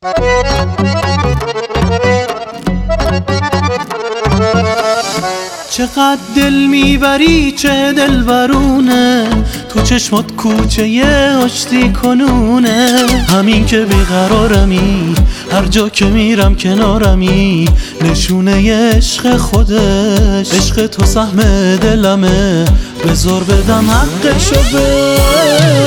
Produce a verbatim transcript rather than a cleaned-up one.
چقدر دل میبری چه دلبرونه، تو چشمات کوچه یه آشتی کنونه. همین که بیقرارمی، هر جا که میرم کنارمی، نشونه ی عشق خودش. عشق تو سهم دلمه، بذار بدم حقشو به